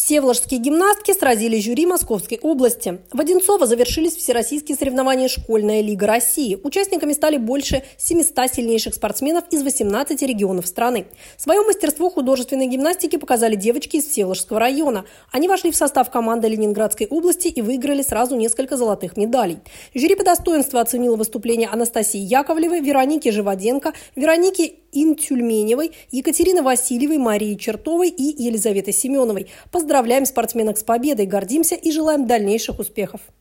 Всеволожские гимнастки сразили жюри Московской области. В Одинцово завершились всероссийские соревнования «Школьная лига России». Участниками стали больше 700 сильнейших спортсменов из 18 регионов страны. Свое мастерство художественной гимнастики показали девочки из Всеволожского района. Они вошли в состав команды Ленинградской области и выиграли сразу несколько золотых медалей. Жюри по достоинству оценило выступления Анастасии Яковлевой, Вероники Живоденко, Вероники Интюльменевой, Екатерины Васильевой, Марии Чертовой и Елизаветы Семеновой. Поздравляем спортсменок с победой, гордимся и желаем дальнейших успехов.